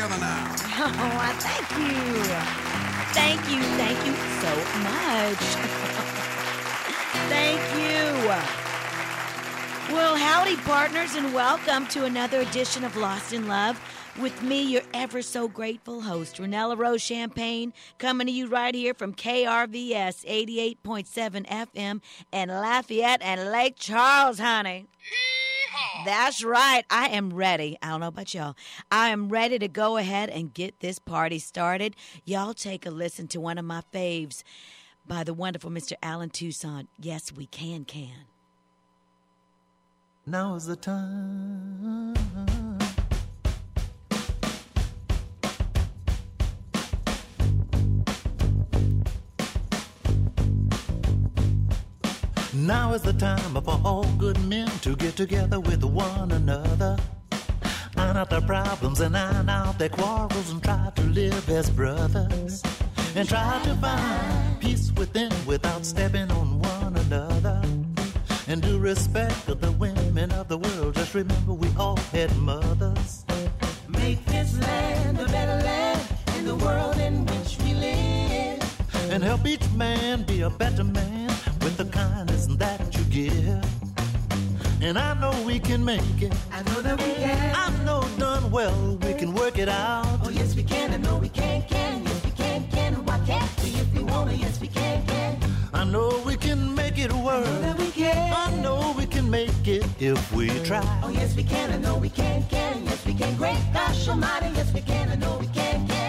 together now. Oh, thank you. Thank you so much. Thank you. Well, howdy, partners, and welcome to another edition of Lost in Love with me, your ever so grateful host, Renella Rose Champagne, coming to you right here from KRVS 88.7 FM in Lafayette and Lake Charles, honey. That's right. I am ready. I don't know about y'all. I am ready to go ahead and get this party started. Y'all take a listen to one of my faves by the wonderful Mr. Alan Toussaint. Yes, we can. Now is the time. Now is the time for all good men to get together with one another. Iron out their problems and iron out their quarrels and try to live as brothers. And try to find peace within without stepping on one another. And do respect of the women of the world. Just remember we all had mothers. Make this land a better land in the world in which we live. And help each man be a better man with the kindness that you give. And I know we can make it. I know that we can. I know done well we can work it out. Oh yes we can, I know we can. Yes we can. And why can't we if we want to? Yes we can. I know we can make it work. I know that we can. I know we can make it if we try. Oh yes we can, I know we can. Yes we can. Great gosh almighty, yes we can, I know we can.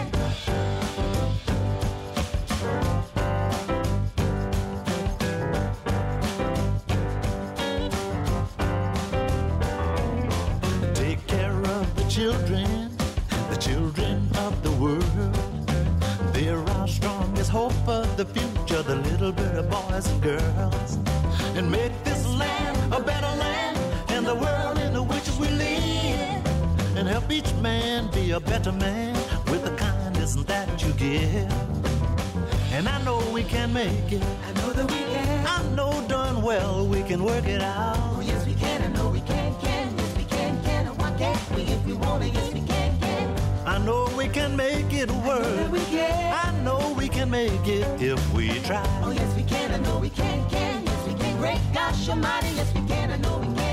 The children of the world. They're our strongest hope for the future, the little bit of boys and girls. And make this land a better land and the world in which we live. And help each man be a better man with the kindness that you give. And I know we can make it. I know that we can. I know done well we can work it out. Oh yes we can, I know we can. Yes we can. And why can't we if we want to? Yes we can. I know we can make it work. I know that we can. I know we can make it if we try. Oh yes we can, I know we can. Yes we can. Great gosh almighty, yes we can, I know we can.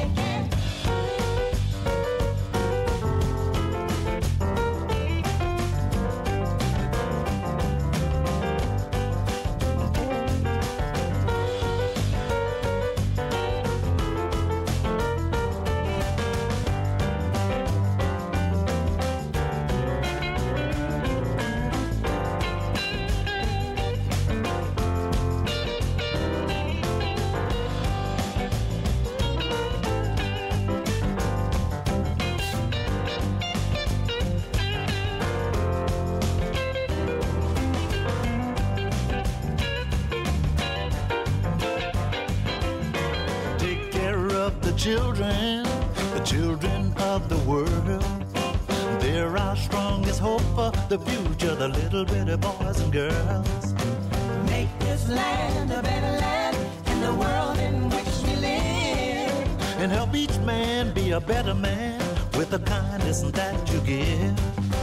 The children of the world. They're our strongest hope for the future, the little bitty boys and girls. Make this land a better land in the world in which we live. And help each man be a better man with the kindness that you give.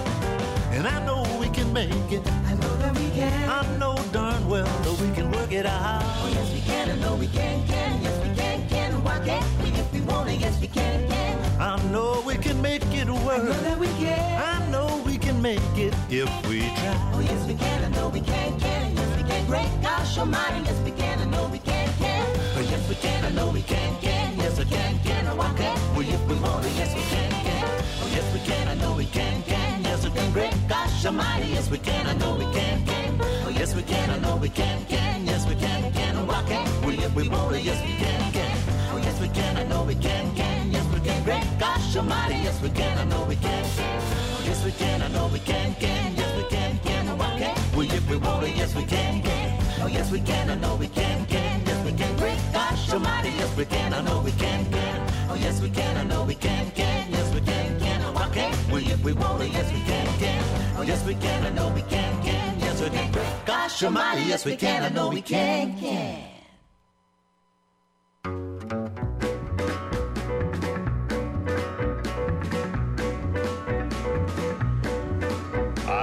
And I know we can make it. I know that we can. I know darn well that we can work it out. Oh yes we can, I know we can. Yes we can. Why can't we if we want to? Yes we can. I know we can make it work. I know that we can. I know we can make it if we try. Oh yes we can, I know we can. Yes we can. Great gosh almighty, yes we can, I know we can. Oh yes we can, I know we can. Yes we can. And why can't we if we want to? Yes we can. Oh yes we can, I know we can. Yes we can. Great gosh almighty, yes we can, I know we can. Oh yes we can, I know we can. Yes we can. And why can't we if we want to? Yes we can. Oh yes we can, I know we can. Yes we can. Great gosh almighty, yes we can, I know we can. Oh yes we can, I know we can. Yes we can. And why can't we if we want to? Yes we can. Oh yes we can, I know we can. Yes we can. Great gosh almighty, yes we can, I know we can. Oh yes we can, I know we can. Yes we can. And why can't we if we want to? Yes we can. Oh yes we can, I know we can. Yes we can. Great gosh almighty, yes we can, I know we can.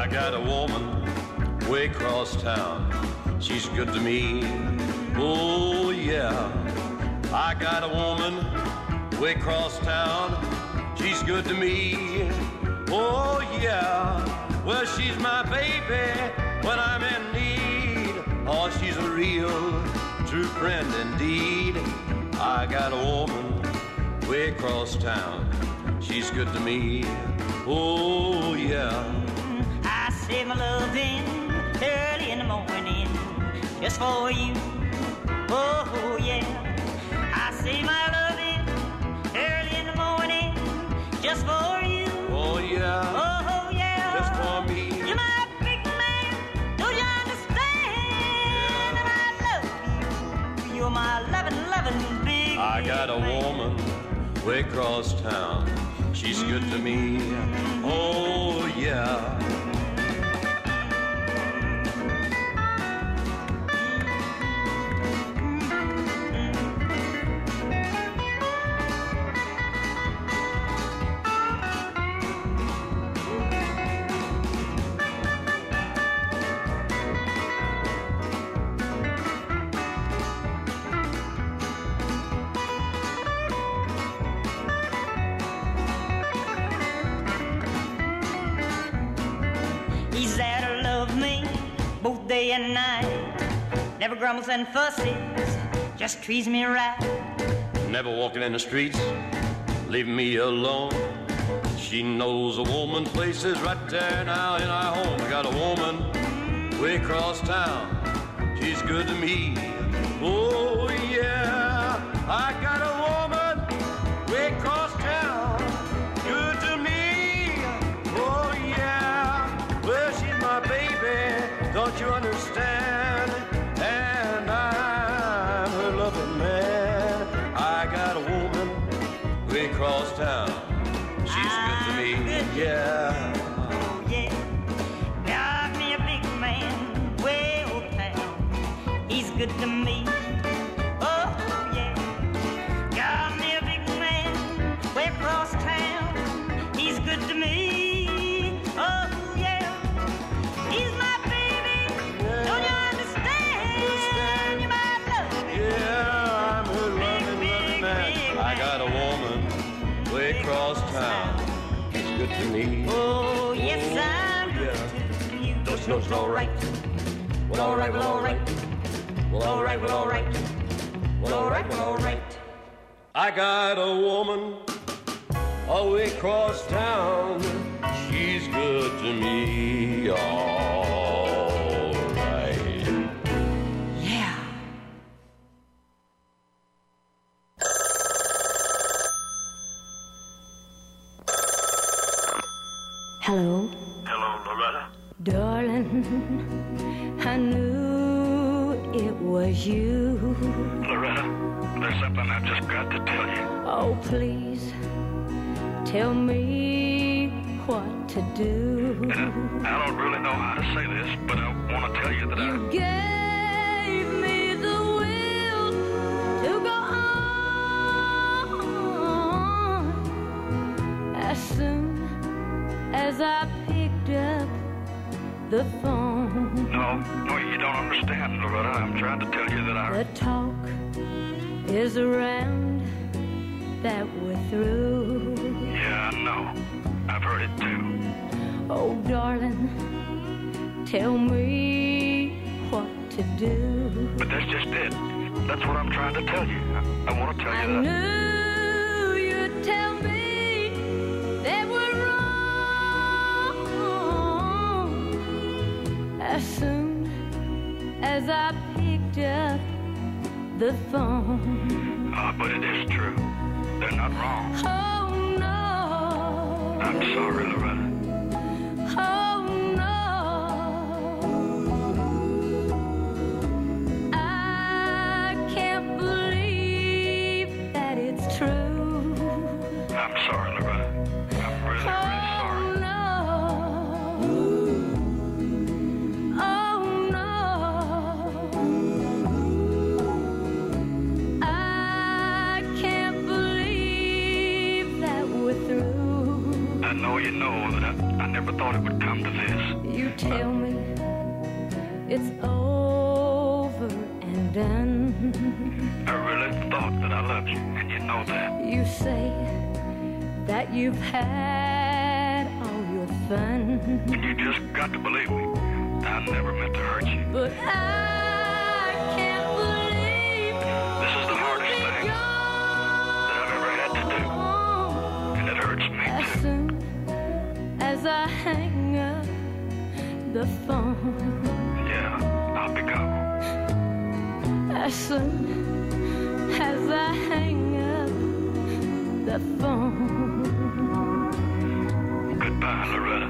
I got a woman way across town. She's good to me. Oh, yeah. I got a woman way across town. She's good to me. Oh, yeah. Well, she's my baby when I'm in need. Oh, she's a real true friend indeed. I got a woman way across town. She's good to me. Oh, yeah. I save my loving early in the morning just for you. Oh, yeah. I save my loving early in the morning just for you. Oh, yeah. Oh, yeah. Just for me. You're my big man. Don't you understand? And I love you. You're my loving big man. I got a woman way across town. She's good to me. Oh, yeah. He's there to love me both day and night. Never grumbles and fusses, just treats me right. Never walking in the streets, leaving me alone. She knows a woman places right there now in our home. I got a woman way across town. She's good to me. Oh, yeah. I got a woman way across town. Good to me. Oh, yeah. Well, she's my baby. Don't you understand? And I'm her loving man. I got a woman way across town. She's good to me, yeah. Oh, yeah. Got me a big man way old town. He's good to me. Oh, yeah. Got me a big man way across town. He's good to me. Oh, yeah. He's my baby. Don't you understand? You might love me. Yeah, I'm her loving man. I got a woman way across town. She's good to me. Oh, yes, I'm good to you. Don't you know it's all right? Well, all right, well, all right. Well, all right, well, all right. Well, all right, well, all right. I got a woman away across town. She's good to me. All right. Yeah. Hello, Hello, Loretta. darling. I knew it was you. Loretta, there's something I just got to tell you. Oh, please tell me what to do. And I don't really know how to say this, but I want to tell you that You gave me the will to go on as soon as I picked up the phone. No, you don't understand, Loretta. I'm trying to tell you that The talk is around that we're through. Yeah, I know. I've heard it too. Oh, darling, tell me what to do. But that's just it. That's what I'm trying to tell you. I want to tell I you that. knew you'd tell me that we're wrong as soon as I picked up the phone. But it is true. They're not wrong. Oh, no. I'm sorry, Loretta. Oh, no. I can't believe that it's true. I'm sorry, Loretta. I'm really, really sorry. Oh, no. Oh, no. I can't believe that we're through. I know you know that I I never thought it would come to this. You tell me it's over and done. I really thought that I loved you, and you know that. You say that you've had all your fun, And you just got to believe me. I never meant to hurt you. but I can't believe This is the hardest thing that I've ever had to do. And it hurts me as too. soon as I hang up the phone. Yeah, I'll be gone. As soon as I hang up the phone. Goodbye, Loretta.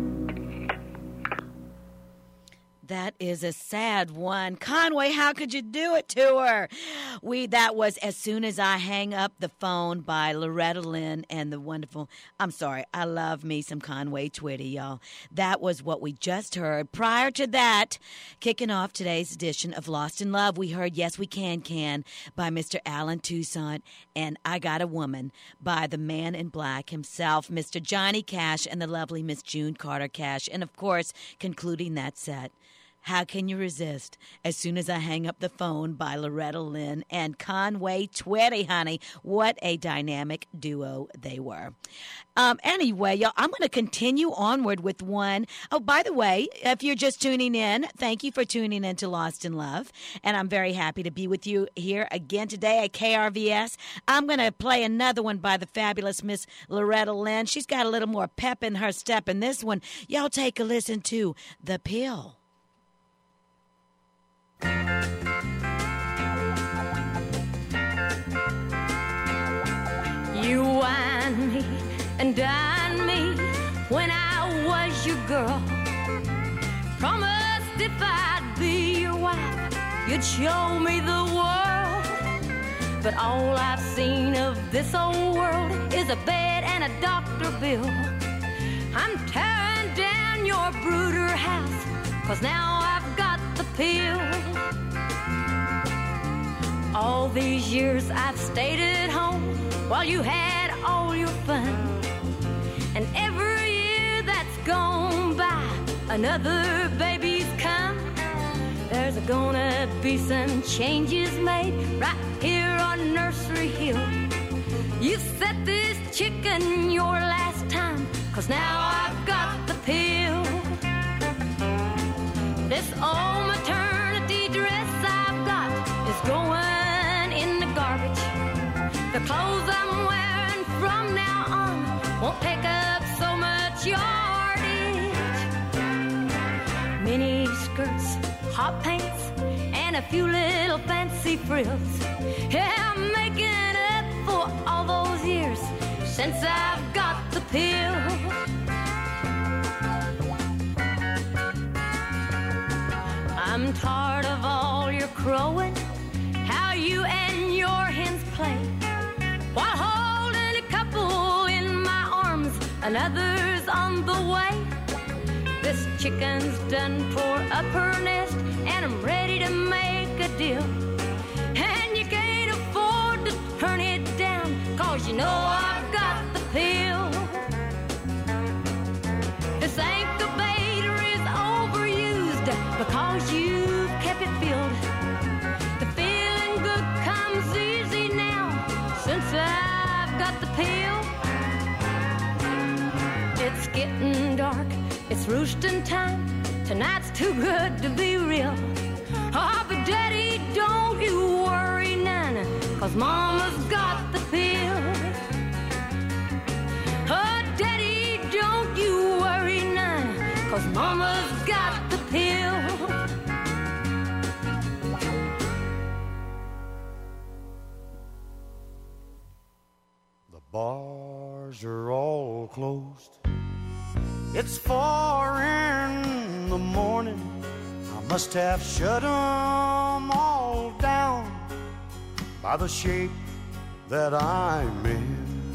That is a sad one. Conway, how could you do it to her? That was As Soon As I Hang Up the Phone by Loretta Lynn and the wonderful, I love me some Conway Twitty, y'all. That was what we just heard. Prior to that, kicking off today's edition of Lost in Love, we heard Yes We Can by Mr. Alan Toussaint and I Got a Woman by the man in black himself, Mr. Johnny Cash and the lovely Miss June Carter Cash. And of course, concluding that set, How Can You Resist? As Soon As I Hang Up the Phone by Loretta Lynn and Conway Twitty, honey. What a dynamic duo they were. Anyway, y'all, I'm going to continue onward with one. Oh, by the way, if you're just tuning in, thank you for tuning in to Lost in Love. And I'm very happy to be with you here again today at KRVS. I'm going to play another one by the fabulous Miss Loretta Lynn. She's got a little more pep in her step. And this one, y'all take a listen to The Pill. You wine me and dine me when I was your girl. Promised if I'd be your wife, you'd show me the world. But all I've seen of this old world is a bed and a doctor bill. I'm tearing down your brooder house, 'cause now I've got the pill. All these years I've stayed at home while you had all your fun. And every year that's gone by, another baby's come. There's gonna be some changes made right here on Nursery Hill. You set this chicken your last time, 'cause now I've got the pill. This old maternity dress I've got is going in the garbage. The clothes I'm wearing from now on won't take up so much yardage. Mini skirts, hot pants, and a few little fancy frills. Yeah, I'm making up for all those years since I've got the pill. I'm tired of all your crowing, how you and your hens play, while holding a couple in my arms, another's on the way. This chicken's done tore up her nest, and I'm ready to make a deal. And you can't afford to turn it down, 'cause you know I've got the pill. This incubator is overused because you've kept it filled. The feeling good comes easy now since I've got the pill. It's getting dark, it's roosting time. Tonight's too good to be real. Oh, but Daddy, don't you worry none, 'cause Mama's got the pill. Oh, Daddy, don't you worry none, 'cause Mama's got the pill. The bars are all closed. It's 4 in the morning. I must have shut 'em all down by the shape that I'm in.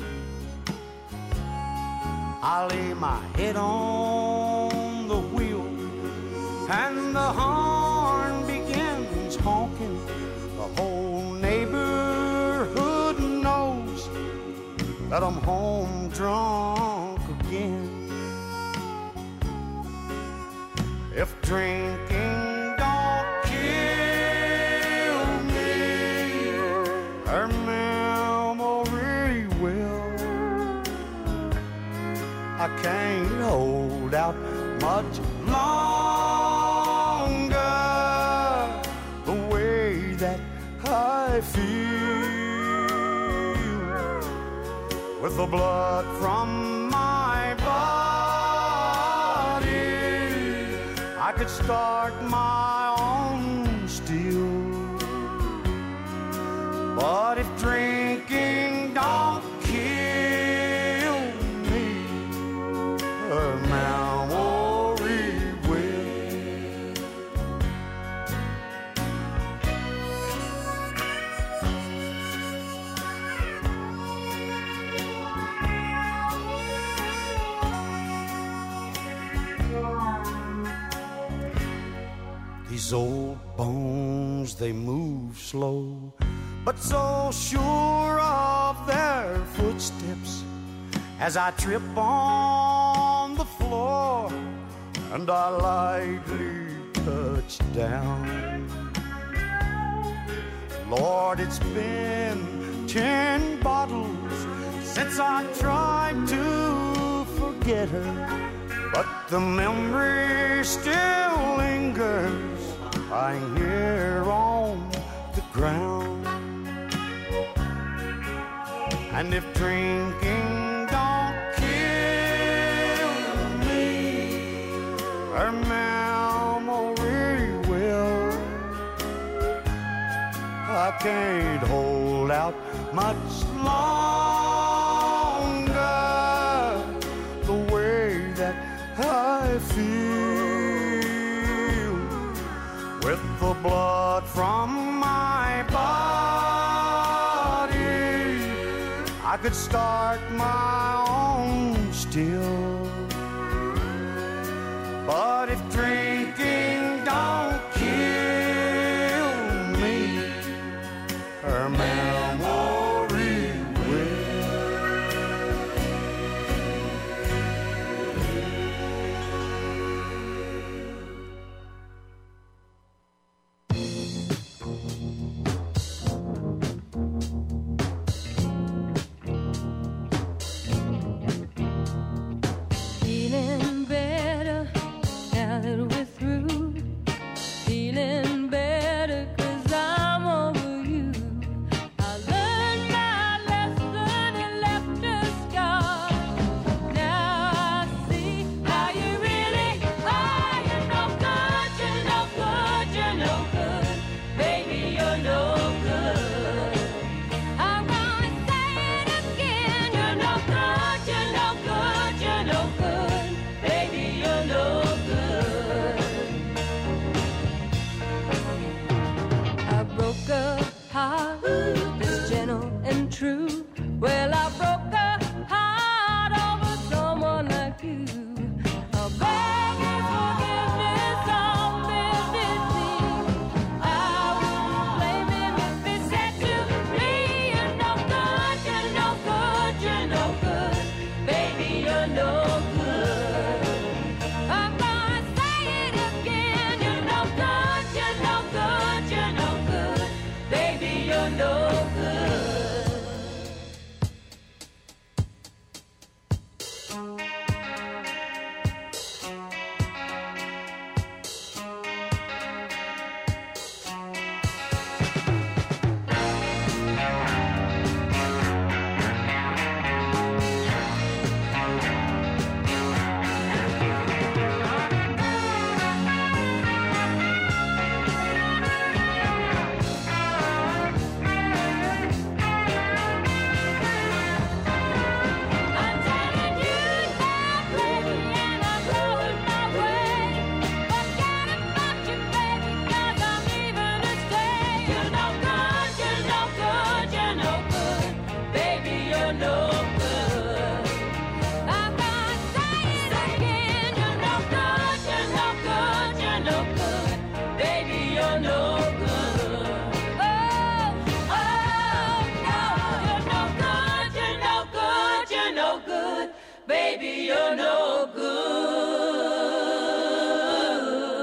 I lay my head on the wheel and the horn begins honking. The whole neighborhood knows that I'm home drunk again. If drinking don't kill me, her memory will. I can't hold out much longer the way that I feel with the blood from my body. I could start my own still, but if drinking don't kill me, her memory will. These old bones, they move slow, but so sure of their footsteps as I trip on the floor and I lightly touch down. Lord, it's been 10 bottles since I tried to forget her, but the memory still lingers lying here on the ground. And if drinking don't kill me, her memory will. I can't hold out much longer the way that I feel with the blood from my body. I could start my own still, but if drinking don't kill me, her memory will. Feeling better now that we're through. Feeling better 'cause I'm over you. I learned my lesson and left a scar. Now I see how you really are. You're no good, you're no good, you're no good. Baby, you're no good. I'm gonna say it again. You're no good, you're no good, you're no good. Baby, you're no good. I broke a heart that's gentle and true. Well, I broke a heart over someone like you. I'll beg your forgiveness on business eve. I wouldn't blame him if he said to me, you're no good, you're no good, you're no good. Baby, you're no good. I'm gonna say it again. You're no good, you're no good, you're no good. Baby, you're no good. I'm telling you now, baby, and I'm going my way. Forget about you, baby, 'cause I'm leaving to stay. You're no good, you're no good, you're no good. Baby, you're no good. I'm gonna say it again. You're no good, you're no good, you're no good. Baby, you're no good. Oh, oh, no, you're no good, you're no good, you're no good. Baby, you're no good.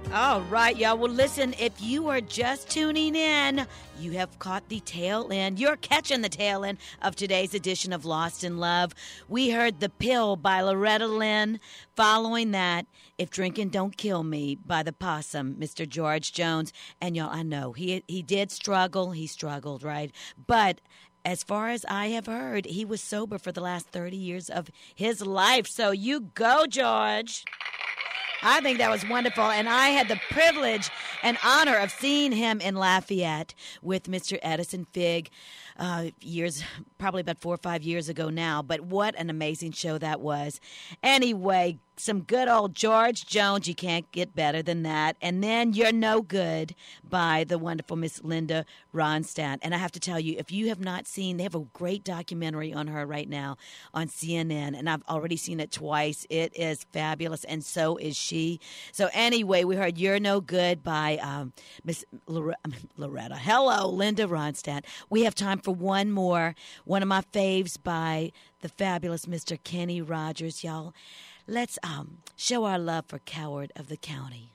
All right, y'all. Well, listen, if you are just tuning in, you have caught the tail end. You're catching the tail end of today's edition of Lost in Love. We heard The Pill by Loretta Lynn. Following that, If Drinking Don't Kill Me by the Possum, Mr. George Jones. And y'all, I know, he did struggle. He struggled, right? But as far as I have heard, he was sober for the last 30 years of his life. So you go, George. I think that was wonderful, and I had the privilege and honor of seeing him in Lafayette with Mr. Edison Fig years, probably about 4 or 5 years ago now, but what an amazing show that was. Anyway, some good old George Jones, you can't get better than that. And then You're No Good by the wonderful Miss Linda Ronstadt. And I have to tell you, if you have not seen, they have a great documentary on her right now on CNN, and I've already seen it twice. It is fabulous, and so is she. So anyway, we heard You're No Good by Miss Loretta. Hello, Linda Ronstadt. We have time for one more, one of my faves by the fabulous Mr. Kenny Rogers, y'all. Let's show our love for Coward of the County.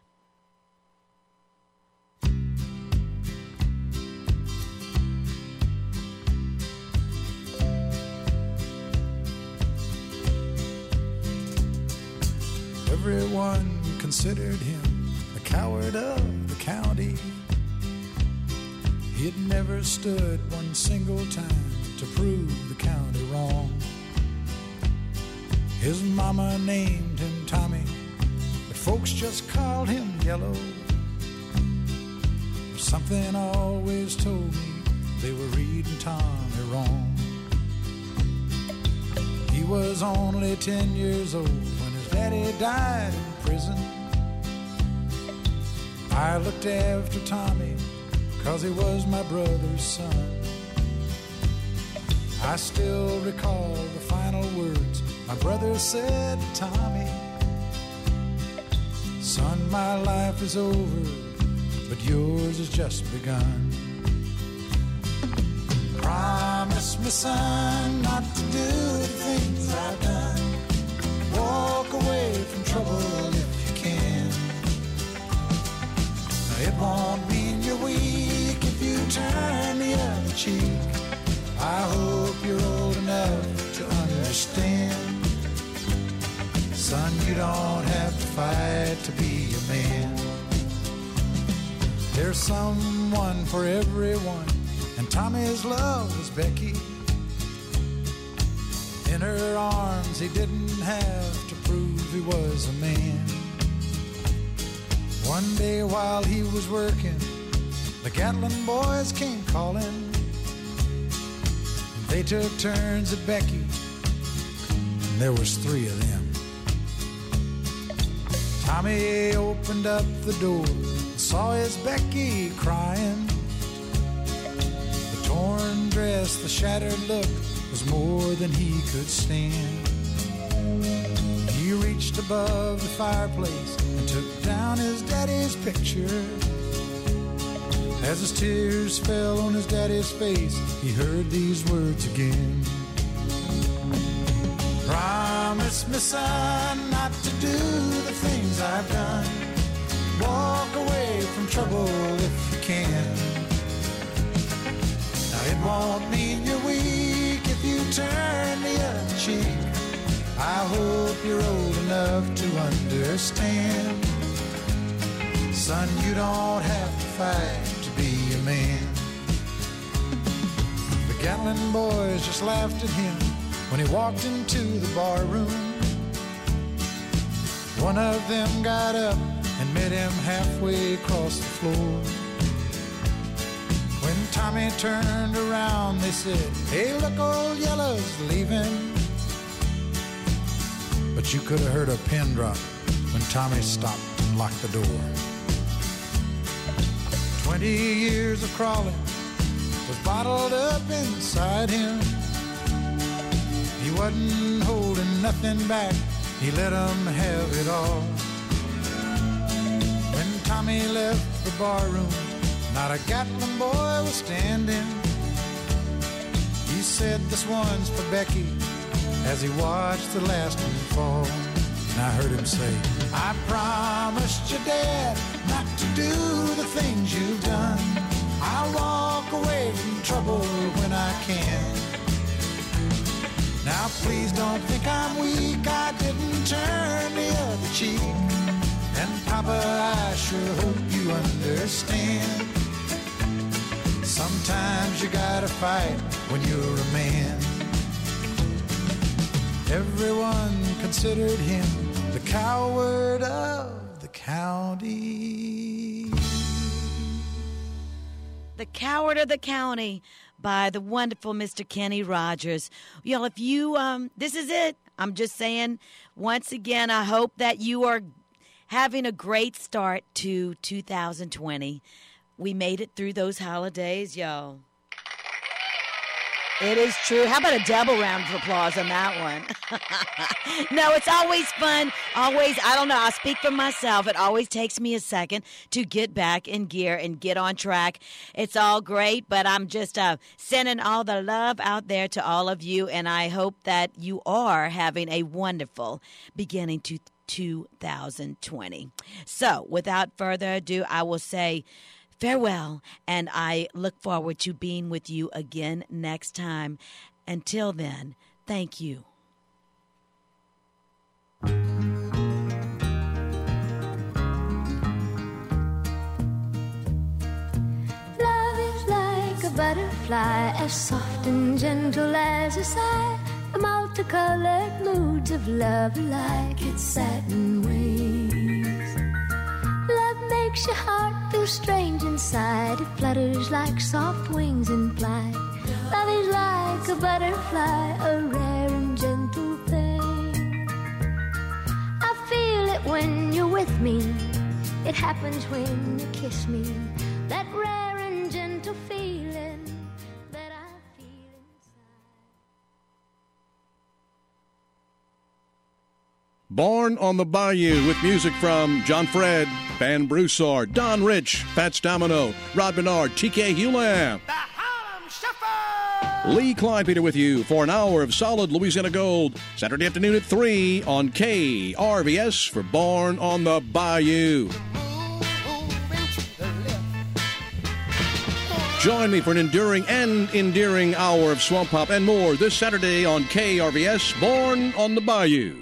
Everyone considered him the coward of the county. He'd never stood one single time to prove the county wrong. His mama named him Tommy, but folks just called him Yellow. But something always told me they were reading Tommy wrong. He was only 10 years old when his daddy died in prison. I looked after Tommy 'cause he was my brother's son. I still recall the final words my brother said to Tommy. Son, my life is over, but yours has just begun. Promise me, son, not to do the things I've done. Walk away from trouble if you can. Now, it won't mean you're weak if you turn the other cheek. I hope you're old enough to understand. Son, you don't have to fight to be a man. There's someone for everyone, and Tommy's love was Becky. In her arms he didn't have to prove he was a man. One day while he was working, the Gatlin boys came calling. They took turns at Becky, and there was 3 of them. Tommy opened up the door and saw his Becky crying. The torn dress, the shattered look was more than he could stand. He reached above the fireplace and took down his daddy's picture. As his tears fell on his daddy's face, he heard these words again. Promise me, son, not to do the things I've done. Walk away from trouble if you can. Now, it won't mean you're weak if you turn the other cheek. I hope you're old enough to understand. Son, you don't have to fight to be a man. The Gatlin boys just laughed at him when he walked into the bar room. One of them got up and met him halfway across the floor. When Tommy turned around, they said, "Hey, look, old Yellow's leaving." But you could have heard a pin drop when Tommy stopped and locked the door. 20 years of crawling was bottled up inside him. He wasn't holding nothing back, he let them have it all. When Tommy left the bar room, not a Gatlin boy was standing. He said, "This one's for Becky," as he watched the last one fall. And I heard him say, I promised your dad not to do the things you've done. I'll walk away from trouble when I can. Now please don't think I'm weak, I didn't turn the other cheek. And Papa, I sure hope you understand. Sometimes you gotta fight when you're a man. Everyone considered him the coward of the county. The Coward of the County by the wonderful Mr. Kenny Rogers. Y'all, if you, this is it. I'm just saying, once again, I hope that you are having a great start to 2020. We made it through those holidays, y'all. It is true. How about a double round of applause on that one? No, it's always fun. Always, I don't know, I'll speak for myself. It always takes me a second to get back in gear and get on track. It's all great, but I'm just sending all the love out there to all of you, and I hope that you are having a wonderful beginning to 2020. So, without further ado, I will say farewell, and I look forward to being with you again next time. Until then, thank you. Love is like a butterfly, as soft and gentle as a sigh. The multicolored moods of love are like its satin wings. Love makes your heart feel strange inside. It flutters like soft wings in flight. Love is like a butterfly, a rare and gentle thing. I feel it when you're with me. It happens when you kiss me. That rare and gentle feeling that I feel inside. Born on the Bayou with music from John Fred, Van Broussard, Don Rich, Fats Domino, Rod Bernard, TK Hewlam. The Harlem Shuffle! Lee Kleinpeter with you for an hour of solid Louisiana gold, Saturday afternoon at 3 on KRVS for Born on the Bayou. Join me for an enduring and endearing hour of swamp pop and more this Saturday on KRVS, Born on the Bayou.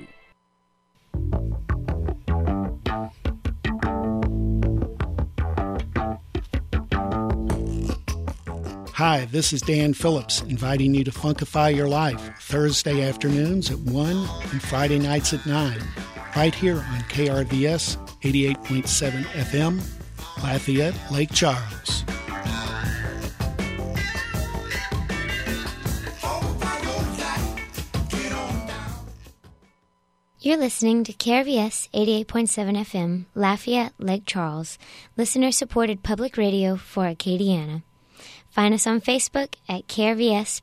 Hi, this is Dan Phillips, inviting you to Funkify Your Life, Thursday afternoons at 1 and Friday nights at 9, right here on KRVS 88.7 FM, Lafayette, Lake Charles. You're listening to KRVS 88.7 FM, Lafayette, Lake Charles, listener-supported public radio for Acadiana. Find us on Facebook at KRVS